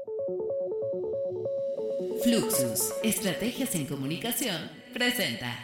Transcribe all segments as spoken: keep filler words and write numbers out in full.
Fluxus, Estrategias en Comunicación, presenta.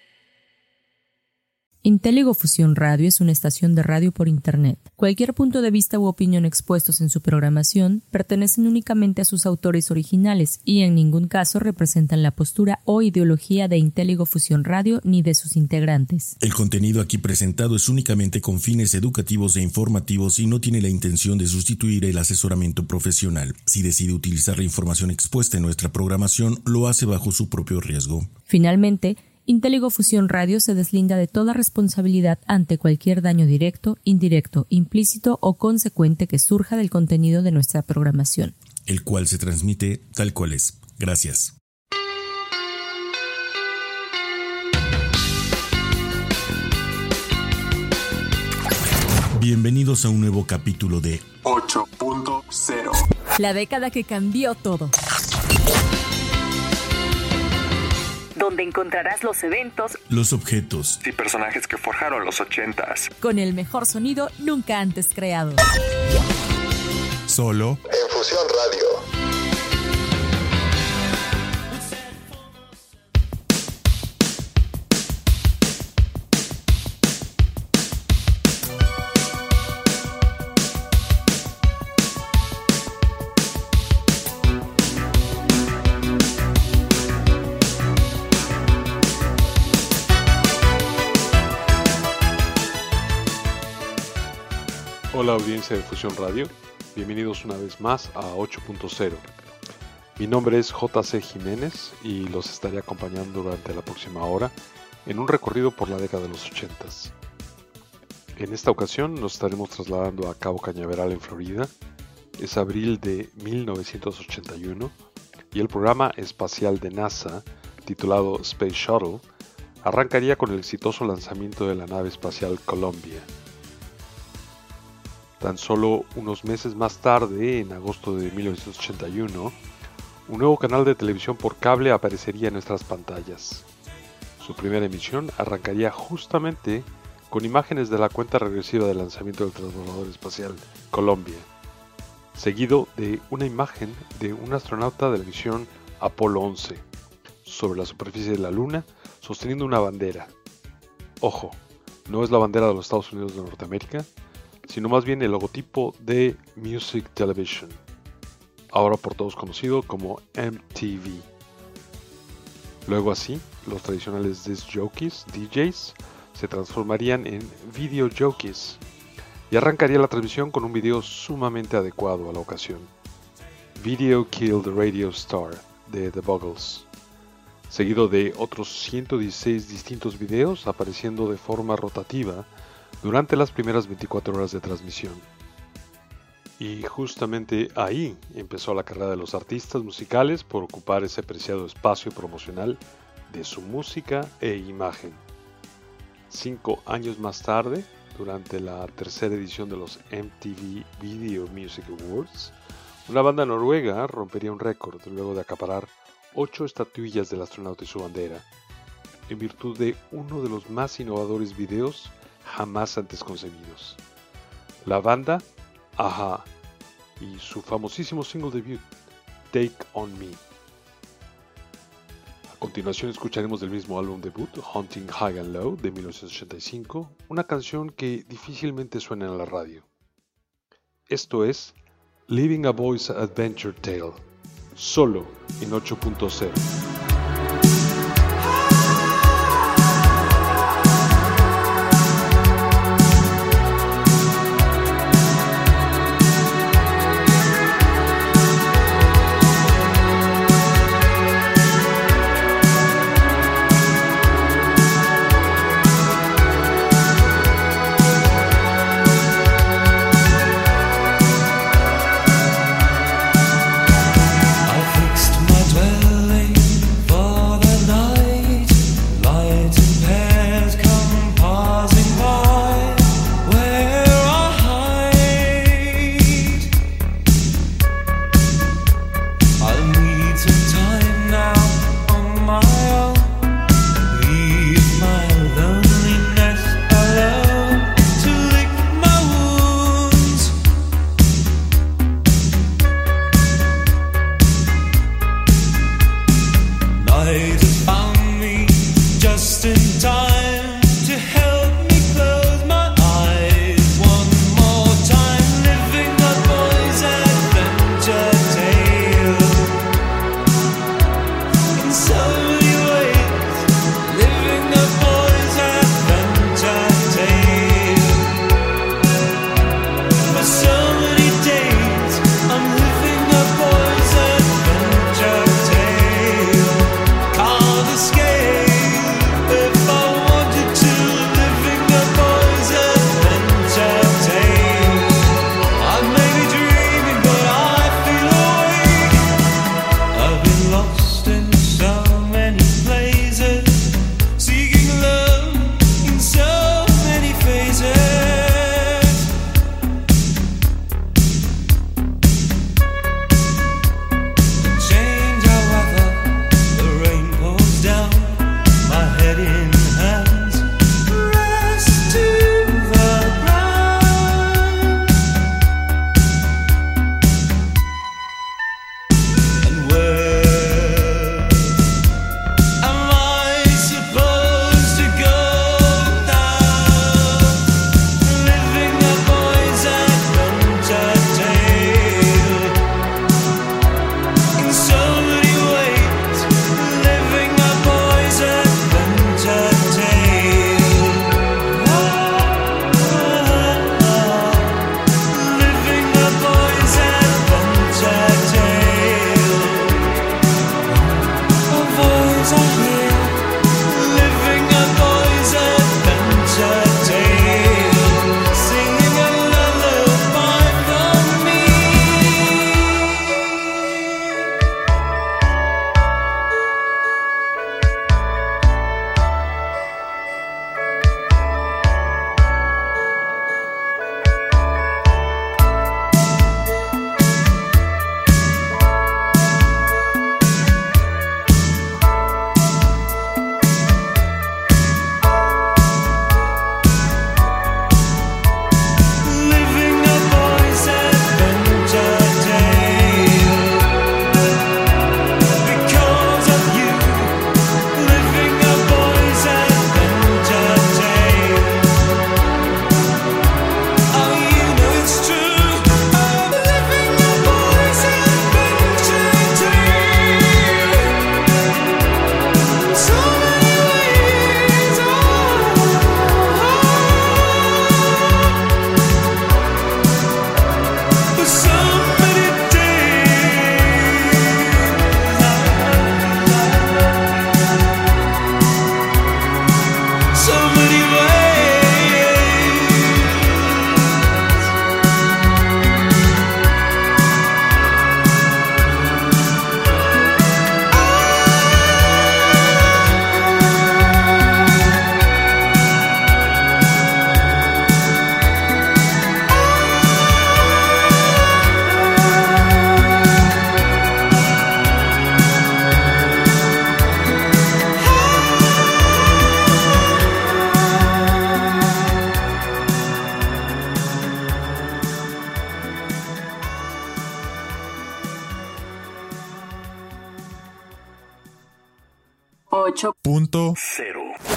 Intelligo Fusión Radio es una estación de radio por Internet. Cualquier punto de vista u opinión expuestos en su programación pertenecen únicamente a sus autores originales y en ningún caso representan la postura o ideología de Intelligo Fusión Radio ni de sus integrantes. El contenido aquí presentado es únicamente con fines educativos e informativos y no tiene la intención de sustituir el asesoramiento profesional. Si decide utilizar la información expuesta en nuestra programación, lo hace bajo su propio riesgo. Finalmente, Intelligo Fusión Radio se deslinda de toda responsabilidad ante cualquier daño directo, indirecto, implícito o consecuente que surja del contenido de nuestra programación, el cual se transmite tal cual es. Gracias. Bienvenidos a un nuevo capítulo de ocho punto cero. La década que cambió todo. Donde encontrarás los eventos, los objetos y personajes que forjaron los ochentas con el mejor sonido nunca antes creado. Solo en Fusión Radio. Hola audiencia de Fusión Radio, bienvenidos una vez más a ocho punto cero. Mi nombre es J C Jiménez y los estaré acompañando durante la próxima hora en un recorrido por la década de los ochentas. En esta ocasión nos estaremos trasladando a Cabo Cañaveral en Florida. Es abril de mil novecientos ochenta y uno y el programa espacial de NASA, titulado Space Shuttle, arrancaría con el exitoso lanzamiento de la nave espacial Columbia. Tan solo unos meses más tarde, en agosto de mil novecientos ochenta y uno, un nuevo canal de televisión por cable aparecería en nuestras pantallas. Su primera emisión arrancaría justamente con imágenes de la cuenta regresiva del lanzamiento del transbordador espacial Columbia, seguido de una imagen de un astronauta de la misión Apolo once sobre la superficie de la Luna sosteniendo una bandera. Ojo, no es la bandera de los Estados Unidos de Norteamérica, sino más bien el logotipo de Music Television, ahora por todos conocido como M T V. Luego así, los tradicionales disc jockeys, D Js, se transformarían en video jockeys y arrancaría la transmisión con un video sumamente adecuado a la ocasión. Video Killed Radio Star de The Buggles, seguido de otros ciento dieciséis distintos videos apareciendo de forma rotativa durante las primeras veinticuatro horas de transmisión. Y justamente ahí empezó la carrera de los artistas musicales por ocupar ese preciado espacio promocional de su música e imagen. Cinco años más tarde, durante la tercera edición de los M T V Video Music Awards, una banda noruega rompería un récord luego de acaparar ocho estatuillas del astronauta y su bandera, en virtud de uno de los más innovadores videos jamás antes concebidos. La banda A-ha y su famosísimo single debut Take On Me. A continuación escucharemos del mismo álbum debut Hunting High and Low de mil novecientos ochenta y cinco, una canción que difícilmente suena en la radio. Esto es Living a Boy's Adventure Tale, solo en ocho punto cero. I fixed my dwelling ocho punto cero.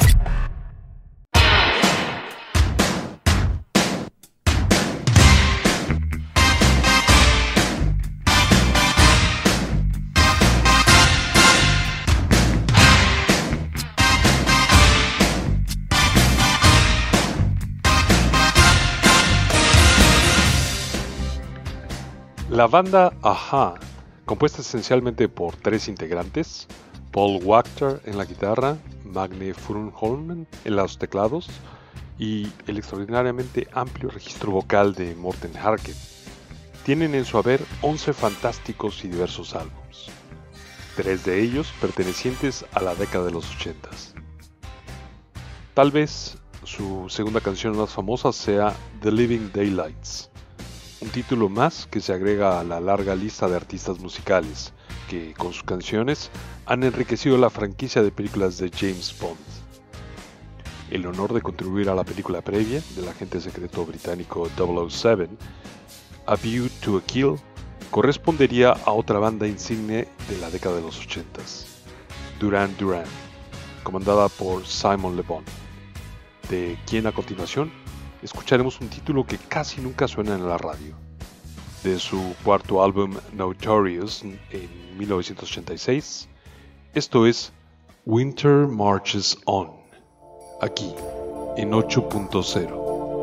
La banda A-ha, compuesta esencialmente por tres integrantes, Paul Wachter en la guitarra, Magne Furuholmen en los teclados y el extraordinariamente amplio registro vocal de Morten Harket, tienen en su haber once fantásticos y diversos álbumes, tres de ellos pertenecientes a la década de los ochentas. Tal vez su segunda canción más famosa sea The Living Daylights, un título más que se agrega a la larga lista de artistas musicales que, con sus canciones, han enriquecido la franquicia de películas de James Bond. El honor de contribuir a la película previa del agente secreto británico double oh seven, A View to a Kill, correspondería a otra banda insigne de la década de los ochentas, Duran Duran, comandada por Simon Le Bon, de quien a continuación escucharemos un título que casi nunca suena en la radio. De su cuarto álbum Notorious en mil novecientos ochenta y seis, esto es Winter Marches On, aquí en ocho punto cero.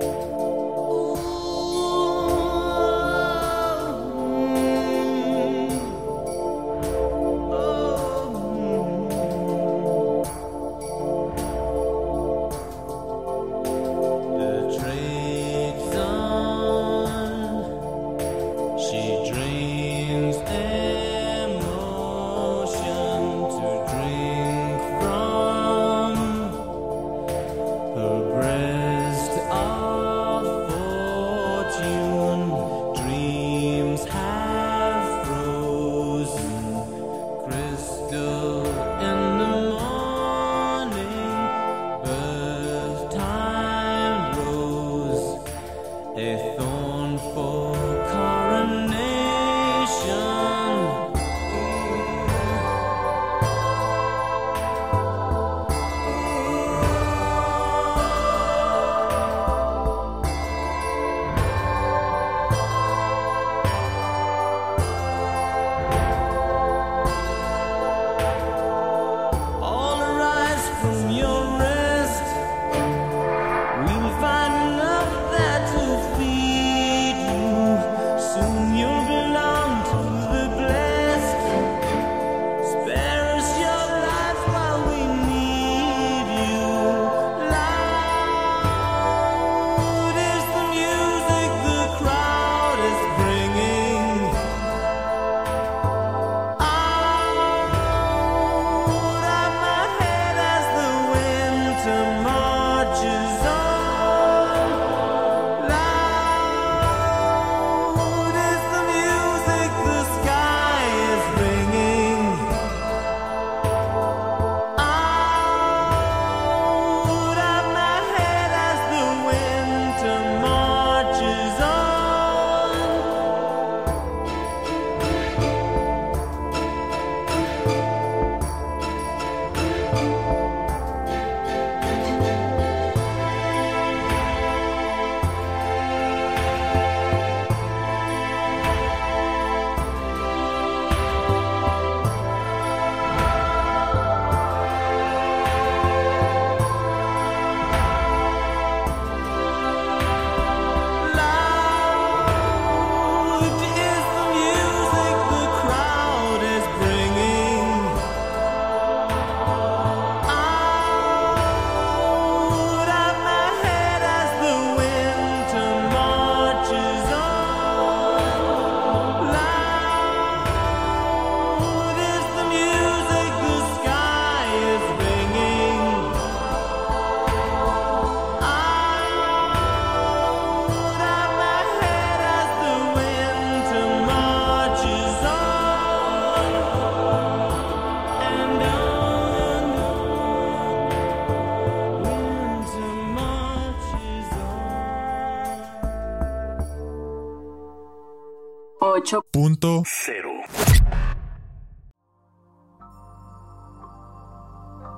ocho punto cero.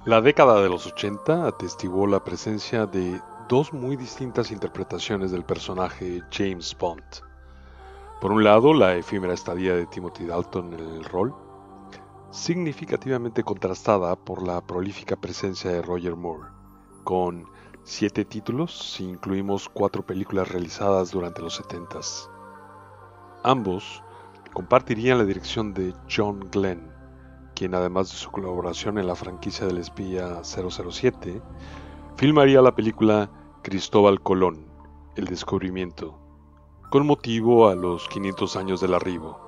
La década de los ochenta atestiguó la presencia de dos muy distintas interpretaciones del personaje James Bond. Por un lado, la efímera estadía de Timothy Dalton en el rol, significativamente contrastada por la prolífica presencia de Roger Moore, con siete títulos si incluimos cuatro películas realizadas durante los setentas. Ambos compartirían la dirección de John Glenn, quien además de su colaboración en la franquicia del espía cero cero siete, filmaría la película Cristóbal Colón, El Descubrimiento, con motivo a los quinientos años del arribo.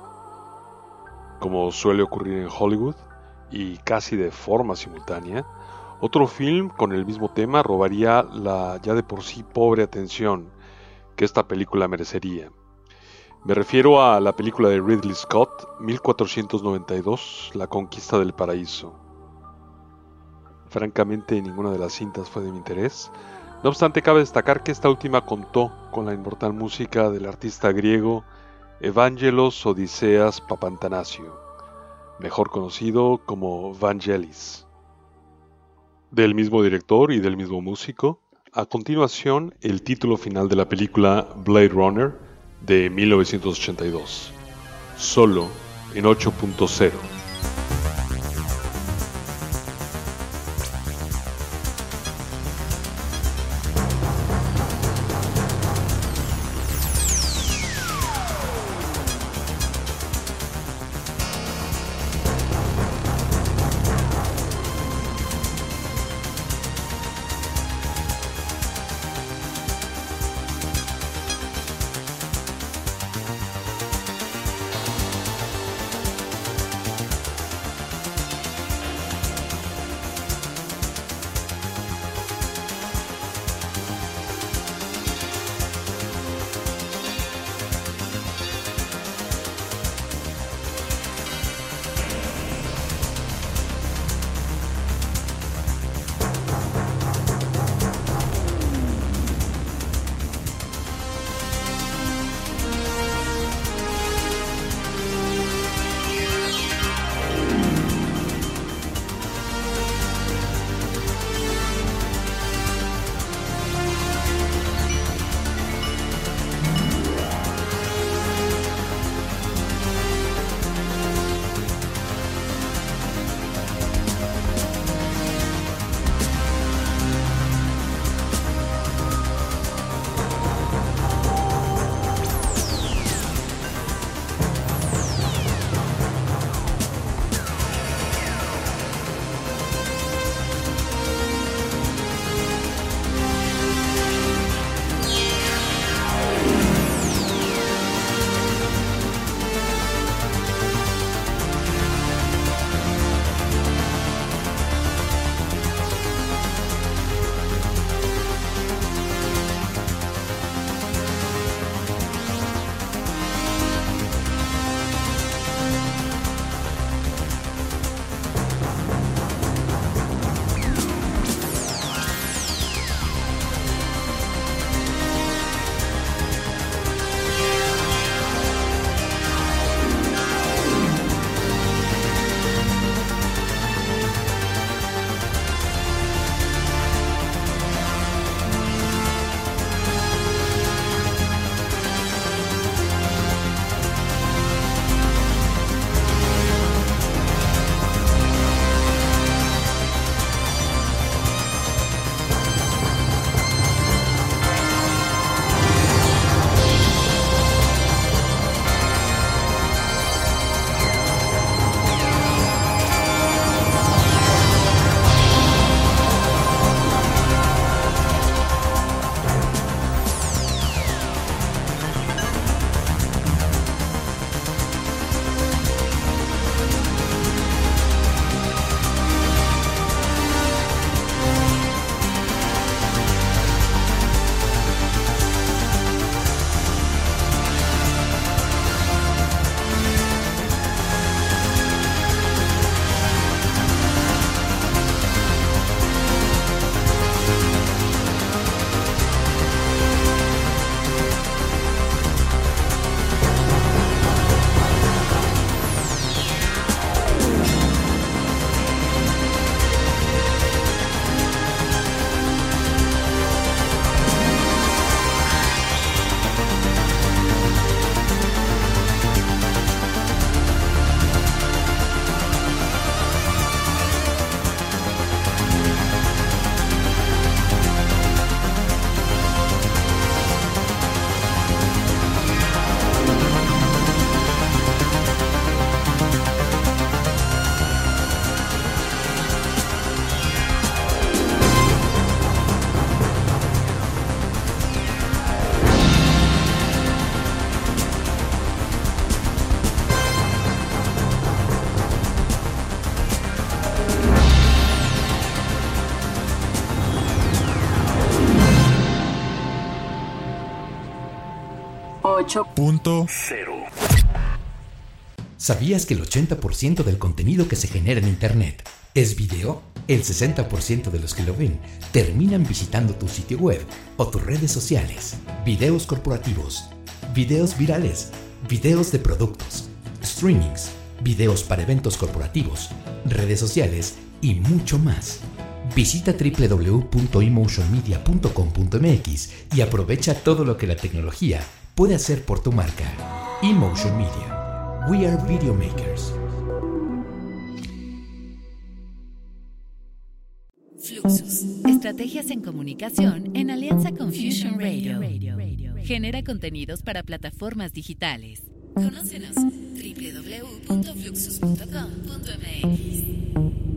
Como suele ocurrir en Hollywood, y casi de forma simultánea, otro film con el mismo tema robaría la ya de por sí pobre atención que esta película merecería. Me refiero a la película de Ridley Scott, mil cuatrocientos noventa y dos, La Conquista del Paraíso. Francamente, ninguna de las cintas fue de mi interés. No obstante, cabe destacar que esta última contó con la inmortal música del artista griego Evangelos Odiseas Papantanasio, mejor conocido como Vangelis. Del mismo director y del mismo músico, a continuación el título final de la película Blade Runner de mil novecientos ochenta y dos, solo en ocho punto cero. ocho punto cero. ¿Sabías que el ochenta por ciento del contenido que se genera en Internet es video? El sesenta por ciento de los que lo ven terminan visitando tu sitio web o tus redes sociales. Videos corporativos, videos virales, videos de productos, streamings, videos para eventos corporativos, redes sociales y mucho más. Visita doble u doble u doble u punto emotion media punto com punto m x y aprovecha todo lo que la tecnología puede hacer por tu marca. Emotion Media. We are video makers. Fluxus. Estrategias en comunicación en alianza con Fusion Radio. Genera contenidos para plataformas digitales. Conócenos doble u doble u doble u punto fluxus punto com punto m x.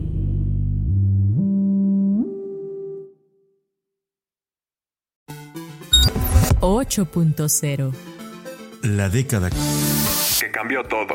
ocho punto cero. La década que cambió todo.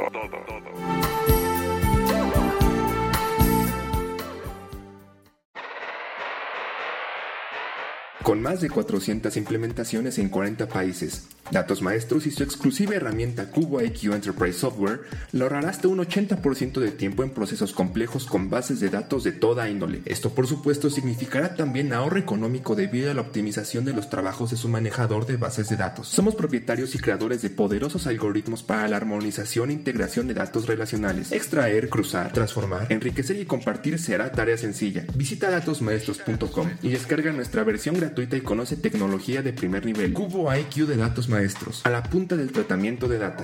Con más de cuatrocientas implementaciones en cuarenta países, Datos Maestros y su exclusiva herramienta Cubo I Q Enterprise Software le ahorrará hasta un ochenta por ciento de tiempo en procesos complejos con bases de datos de toda índole. Esto, por supuesto, significará también ahorro económico debido a la optimización de los trabajos de su manejador de bases de datos. Somos propietarios y creadores de poderosos algoritmos para la armonización e integración de datos relacionales. Extraer, cruzar, transformar, enriquecer y compartir será tarea sencilla. Visita datos maestros punto com y descarga nuestra versión gratuita y conoce tecnología de primer nivel. Cubo I Q de Datos Maestros, a la punta del tratamiento de data.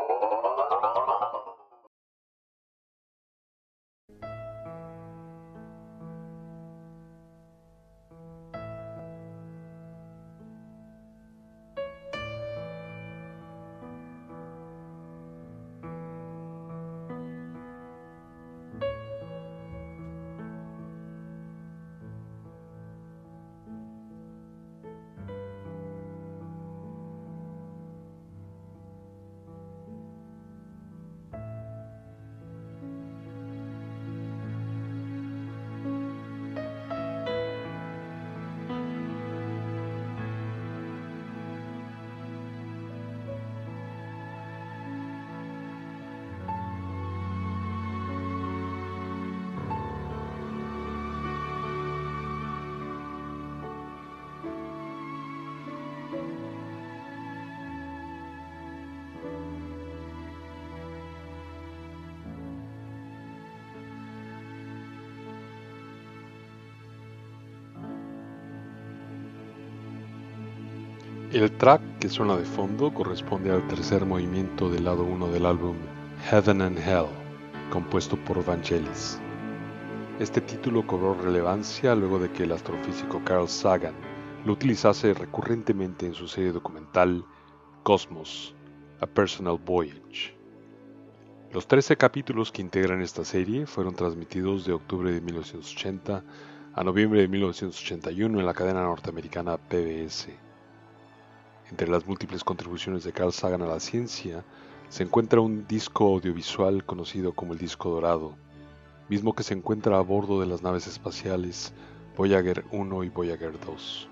El track que suena de fondo corresponde al tercer movimiento del lado uno del álbum Heaven and Hell, compuesto por Vangelis. Este título cobró relevancia luego de que el astrofísico Carl Sagan lo utilizase recurrentemente en su serie documental Cosmos, A Personal Voyage. Los trece capítulos que integran esta serie fueron transmitidos de octubre de mil novecientos ochenta a noviembre de mil novecientos ochenta y uno en la cadena norteamericana P B S. Entre las múltiples contribuciones de Carl Sagan a la ciencia, se encuentra un disco audiovisual conocido como el disco dorado, mismo que se encuentra a bordo de las naves espaciales Voyager uno y Voyager dos.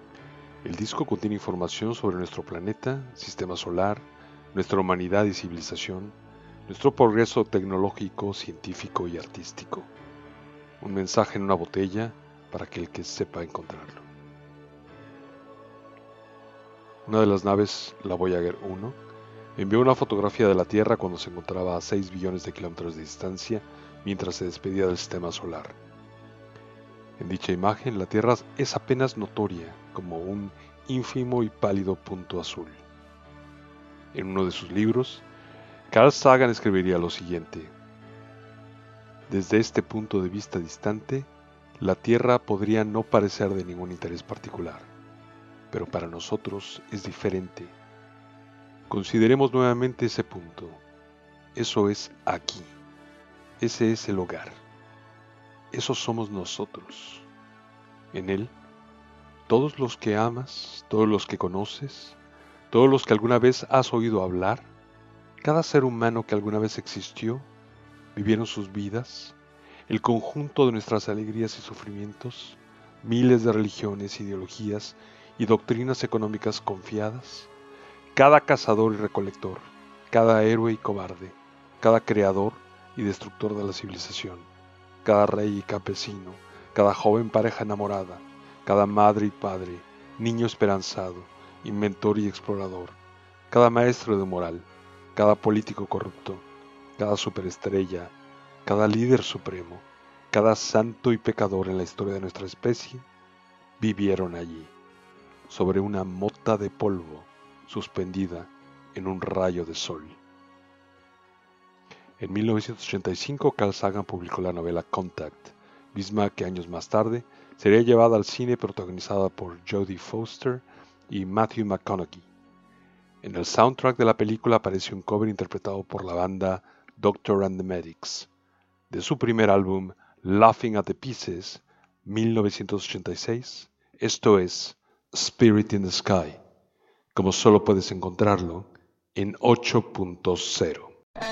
El disco contiene información sobre nuestro planeta, sistema solar, nuestra humanidad y civilización, nuestro progreso tecnológico, científico y artístico. Un mensaje en una botella para aquel que sepa encontrarlo. Una de las naves, la Voyager uno, envió una fotografía de la Tierra cuando se encontraba a seis billones de kilómetros de distancia mientras se despedía del sistema solar. En dicha imagen, la Tierra es apenas notoria como un ínfimo y pálido punto azul. En uno de sus libros, Carl Sagan escribiría lo siguiente: desde este punto de vista distante, la Tierra podría no parecer de ningún interés particular, pero para nosotros es diferente. Consideremos nuevamente ese punto. Eso es aquí. Ese es el hogar. Eso somos nosotros. En él, todos los que amas, todos los que conoces, todos los que alguna vez has oído hablar, cada ser humano que alguna vez existió, vivieron sus vidas, el conjunto de nuestras alegrías y sufrimientos, miles de religiones, ideologías y doctrinas económicas confiadas, cada cazador y recolector, cada héroe y cobarde, cada creador y destructor de la civilización, cada rey y campesino, cada joven pareja enamorada, cada madre y padre, niño esperanzado, inventor y explorador, cada maestro de moral, cada político corrupto, cada superestrella, cada líder supremo, cada santo y pecador en la historia de nuestra especie, vivieron allí, sobre una mota de polvo suspendida en un rayo de sol. En mil novecientos ochenta y cinco, Carl Sagan publicó la novela Contact, misma que años más tarde sería llevada al cine protagonizada por Jodie Foster y Matthew McConaughey. En el soundtrack de la película aparece un cover interpretado por la banda Doctor and the Medics, de su primer álbum Laughing at the Pieces, mil novecientos ochenta y seis, esto es Spirit in the Sky, como solo puedes encontrarlo en ocho punto cero.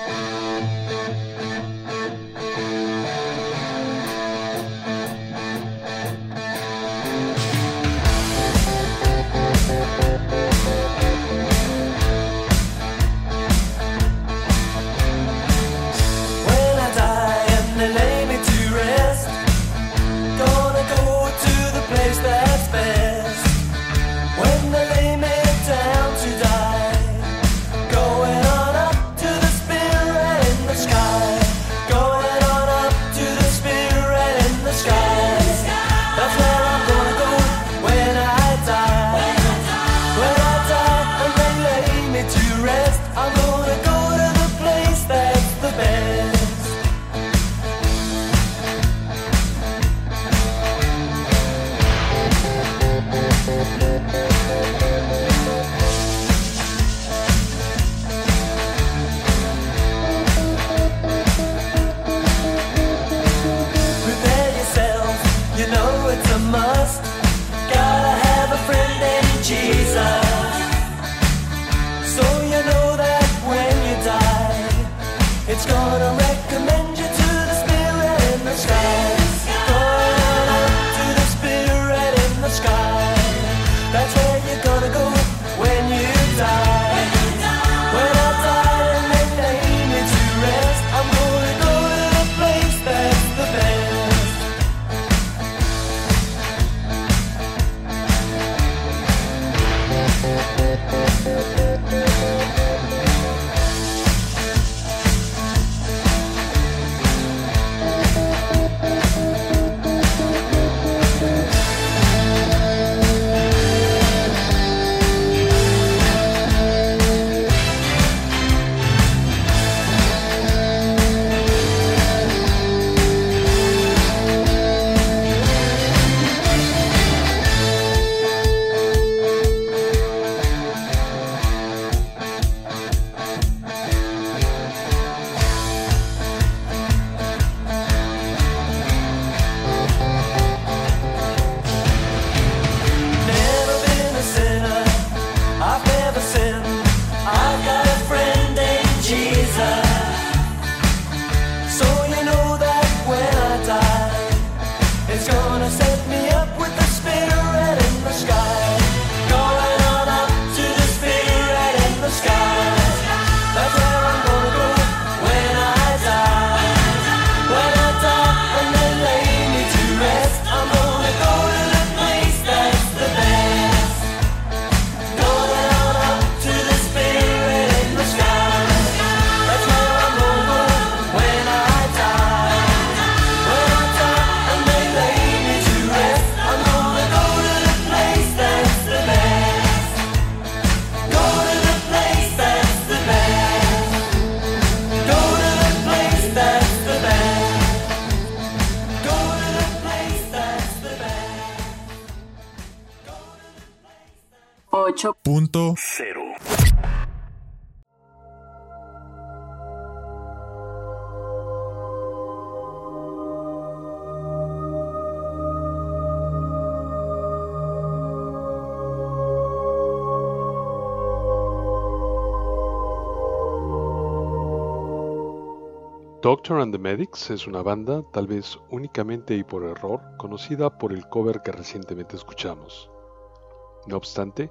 ocho punto cero. Doctor and the Medics es una banda, tal vez únicamente y por error, conocida por el cover que recientemente escuchamos. No obstante,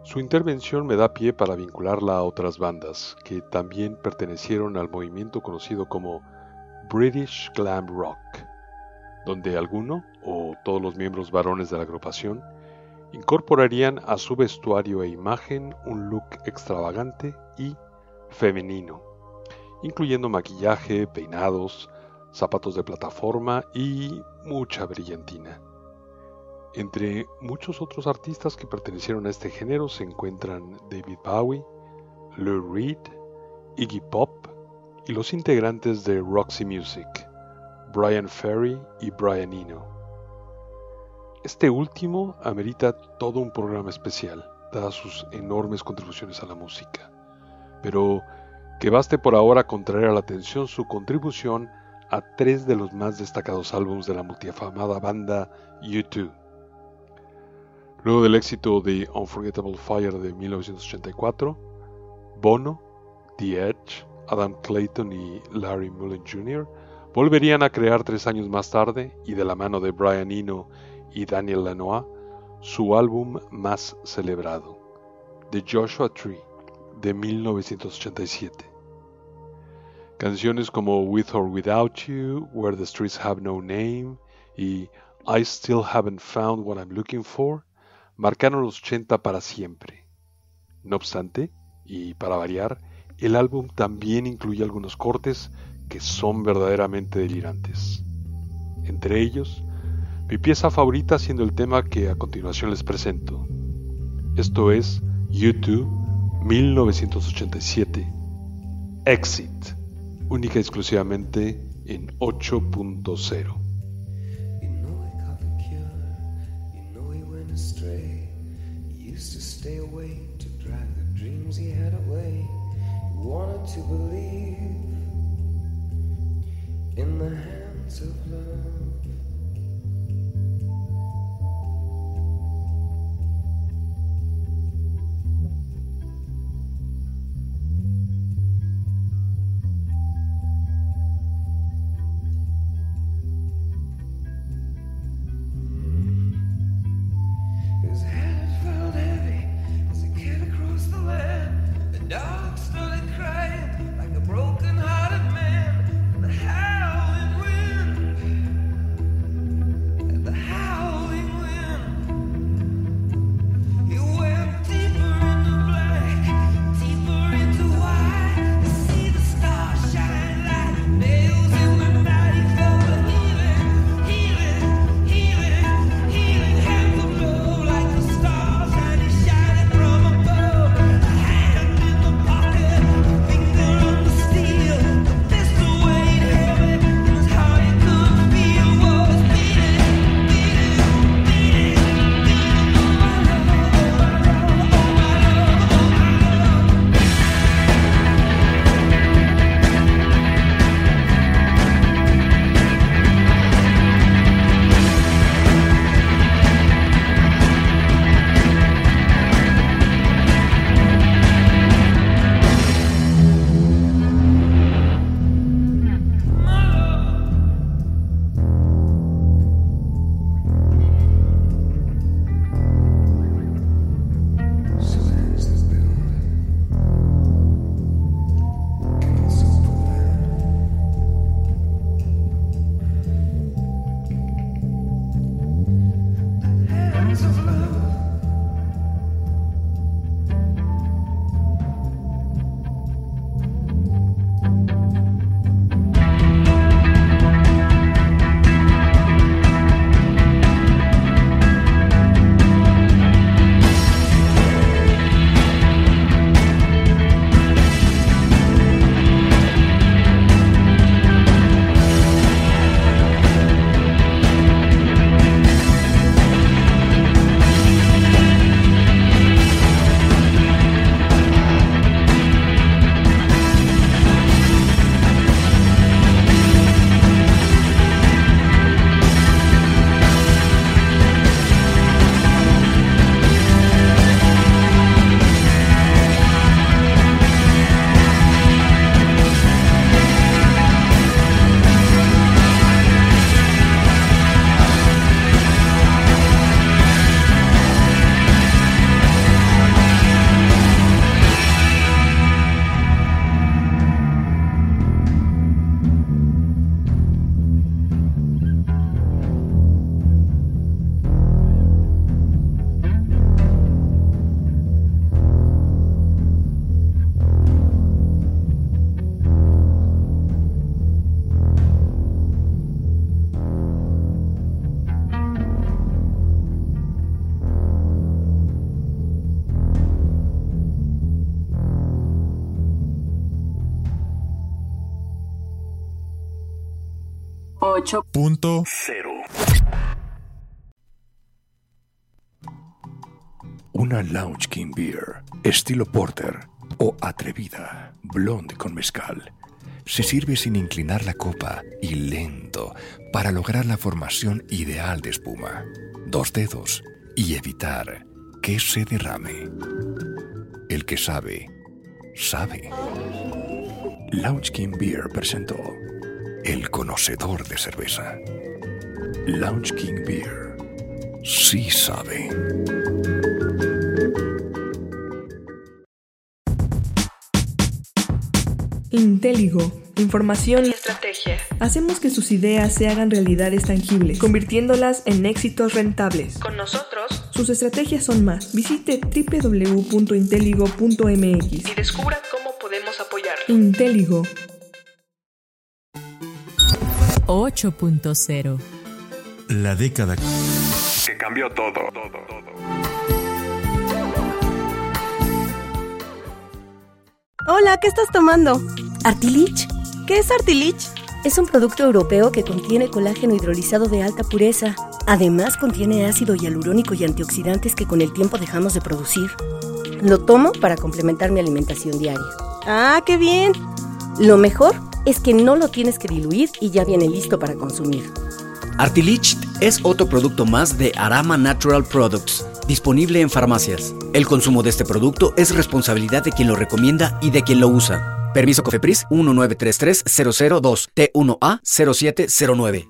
Su intervención me da pie para vincularla a otras bandas que también pertenecieron al movimiento conocido como British Glam Rock, donde alguno o todos los miembros varones de la agrupación incorporarían a su vestuario e imagen un look extravagante y femenino, incluyendo maquillaje, peinados, zapatos de plataforma y mucha brillantina. Entre muchos otros artistas que pertenecieron a este género se encuentran David Bowie, Lou Reed, Iggy Pop y los integrantes de Roxy Music, Brian Ferry y Brian Eno. Este último amerita todo un programa especial, dadas sus enormes contribuciones a la música, pero que baste por ahora con traer a la atención su contribución a tres de los más destacados álbumes de la multiafamada banda U dos. Luego del éxito de Unforgettable Fire de mil novecientos ochenta y cuatro, Bono, The Edge, Adam Clayton y Larry Mullen junior volverían a crear tres años más tarde, y de la mano de Brian Eno y Daniel Lanois, su álbum más celebrado, The Joshua Tree, de mil novecientos ochenta y siete. Canciones como With or Without You, Where the Streets Have No Name y I Still Haven't Found What I'm Looking For marcaron los ochenta para siempre. No obstante, y para variar, el álbum también incluye algunos cortes que son verdaderamente delirantes. Entre ellos, mi pieza favorita siendo el tema que a continuación les presento. Esto es U dos mil novecientos ochenta y siete, Exit, única y exclusivamente en ocho punto cero. Stay awake to drive the dreams he had away. He wanted to believe in the hands of love. Broken-hearted man in the howling wind. ocho punto cero. Una Lounge King Beer, estilo porter o atrevida, blonde con mezcal. Se sirve sin inclinar la copa y lento para lograr la formación ideal de espuma. Dos dedos y evitar que se derrame. El que sabe, sabe. Lounge King Beer presentó El conocedor de cerveza. Lounge King Beer sí sabe. Intéligo, información y estrategia. Hacemos que sus ideas se hagan realidades tangibles, convirtiéndolas en éxitos rentables. Con nosotros, sus estrategias son más. Visite doble u doble u doble u punto intéligo punto eme equis y descubra cómo podemos apoyarlo. Intéligo. ocho punto cero. La década que cambió todo, todo, todo. Hola, ¿qué estás tomando? Artilich. ¿Qué es Artilich? Es un producto europeo que contiene colágeno hidrolizado de alta pureza. Además, contiene ácido hialurónico y antioxidantes que con el tiempo dejamos de producir. Lo tomo para complementar mi alimentación diaria. ¡Ah, qué bien! Lo mejor es que no lo tienes que diluir y ya viene listo para consumir. Artilich es otro producto más de Arama Natural Products, disponible en farmacias. El consumo de este producto es responsabilidad de quien lo recomienda y de quien lo usa. Permiso COFEPRIS uno nueve tres tres cero cero dos T uno A cero siete cero nueve.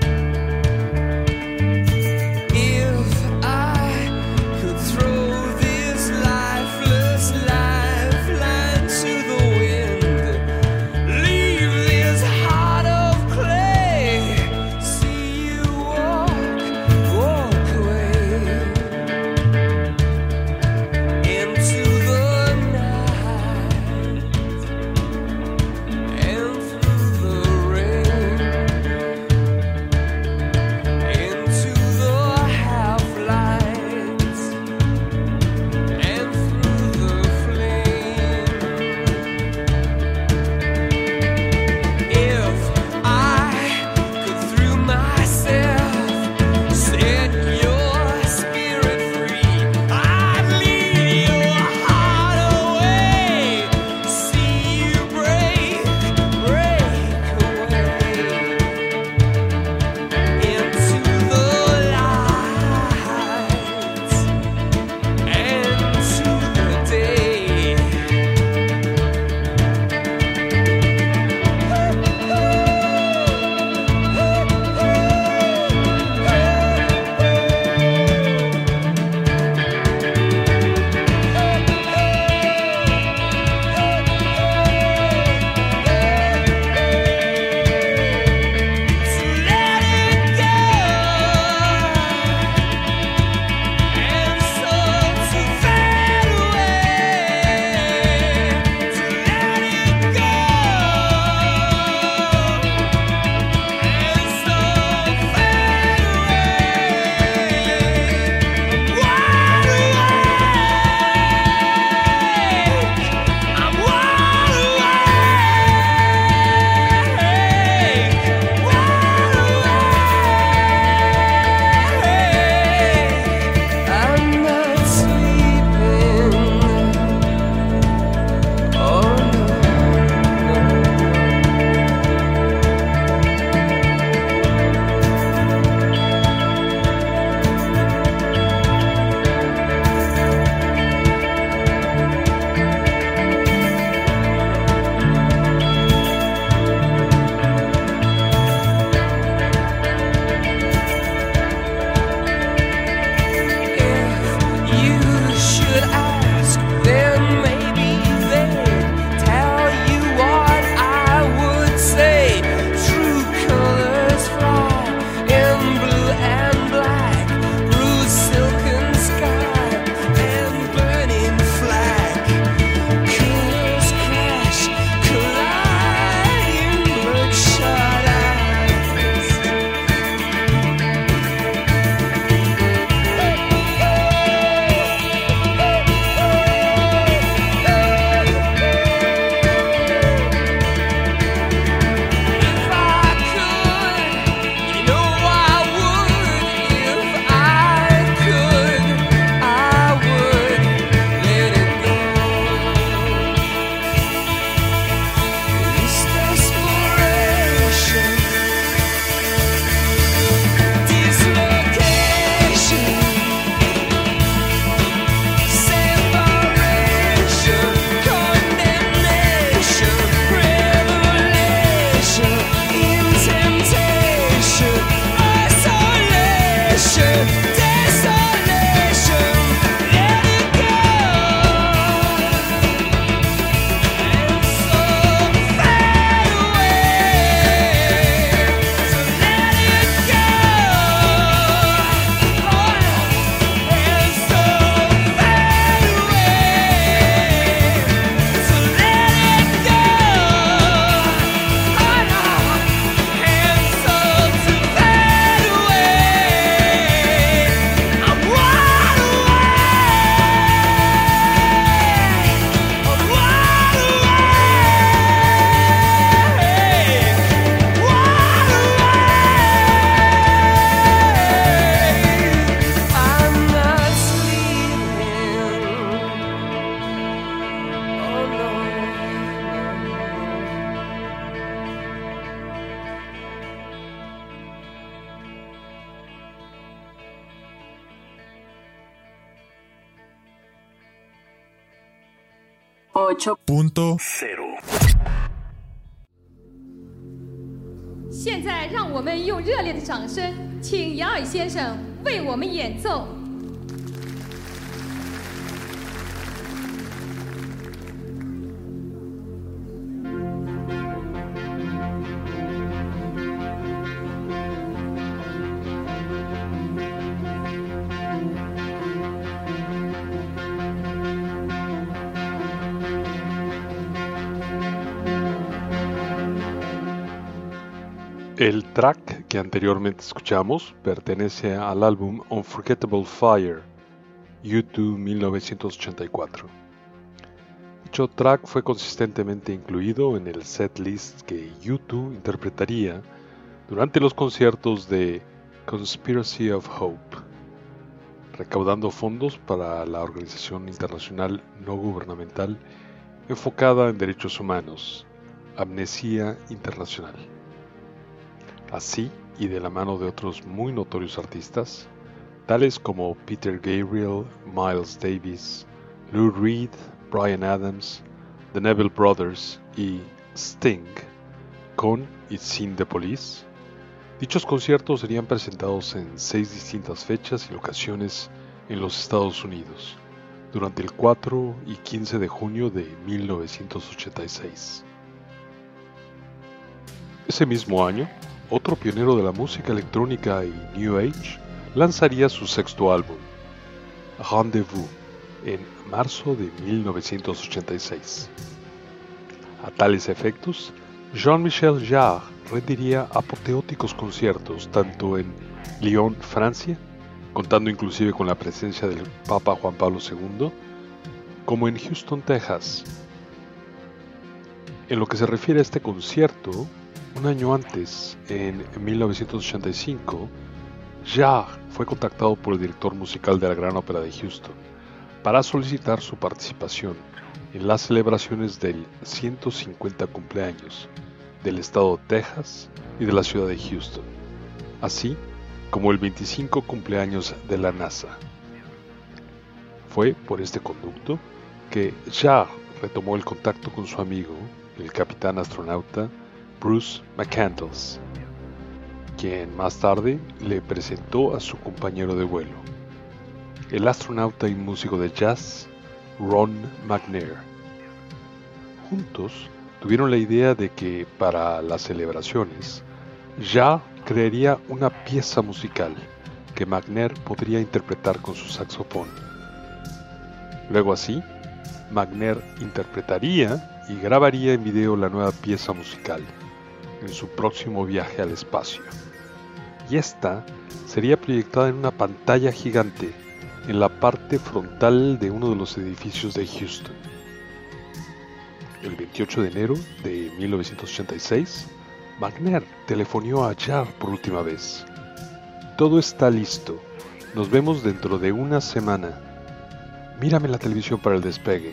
If I could throw the ocho punto cero. 现在让我们用热烈的掌声，请杨尔先生为我们演奏。 El track que anteriormente escuchamos pertenece al álbum Unforgettable Fire, U dos mil novecientos ochenta y cuatro. Dicho track fue consistentemente incluido en el setlist que U dos interpretaría durante los conciertos de Conspiracy of Hope, recaudando fondos para la organización internacional no gubernamental enfocada en derechos humanos, Amnistía Internacional. Así, y de la mano de otros muy notorios artistas, tales como Peter Gabriel, Miles Davis, Lou Reed, Bryan Adams, The Neville Brothers y Sting, con y sin The Police, dichos conciertos serían presentados en seis distintas fechas y locaciones en los Estados Unidos, durante el cuatro y quince de junio de mil novecientos ochenta y seis. Ese mismo año, otro pionero de la música electrónica y New Age lanzaría su sexto álbum, Rendezvous, en marzo de mil novecientos ochenta y seis. A tales efectos, Jean-Michel Jarre rendiría apoteóticos conciertos tanto en Lyon, Francia, contando inclusive con la presencia del Papa Juan Pablo segundo, como en Houston, Texas. En lo que se refiere a este concierto, un año antes, en mil novecientos ochenta y cinco, Jarre fue contactado por el director musical de la Gran Ópera de Houston para solicitar su participación en las celebraciones del ciento cincuenta cumpleaños del estado de Texas y de la ciudad de Houston, así como el veinticinco cumpleaños de la NASA. Fue por este conducto que Jarre retomó el contacto con su amigo, el capitán astronauta Bruce McCandless, quien más tarde le presentó a su compañero de vuelo, el astronauta y músico de jazz Ron McNair. Juntos tuvieron la idea de que para las celebraciones Jarre crearía una pieza musical que McNair podría interpretar con su saxofón. Luego así, McNair interpretaría y grabaría en video la nueva pieza musical en su próximo viaje al espacio, y esta sería proyectada en una pantalla gigante en la parte frontal de uno de los edificios de Houston. El veintiocho de enero de mil novecientos ochenta y seis, McNair telefonió a Jarre por última vez. Todo está listo, nos vemos dentro de una semana. Mírame la televisión para el despegue.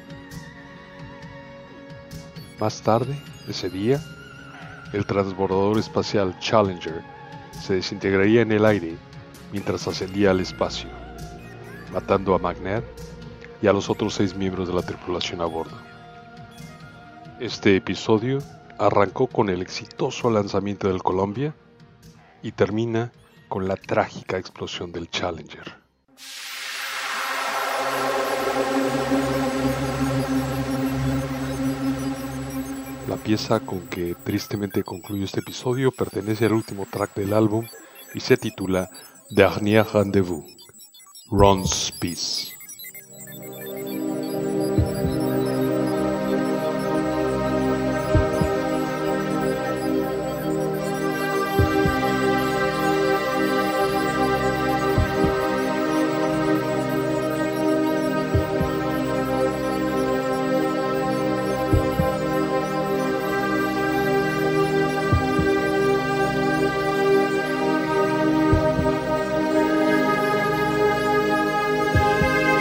Más tarde, ese día, el transbordador espacial Challenger se desintegraría en el aire mientras ascendía al espacio, matando a McNair y a los otros seis miembros de la tripulación a bordo. Este episodio arrancó con el exitoso lanzamiento del Columbia y termina con la trágica explosión del Challenger. La pieza con que tristemente concluye este episodio pertenece al último track del álbum y se titula Dernier Rendez-vous, Ron's Peace. Thank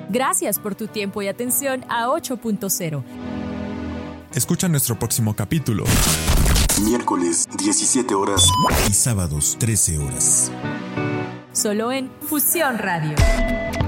Gracias por tu tiempo y atención a ocho punto cero. Escucha nuestro próximo capítulo. Miércoles, diecisiete horas y sábados, trece horas. Solo en Fusión Radio.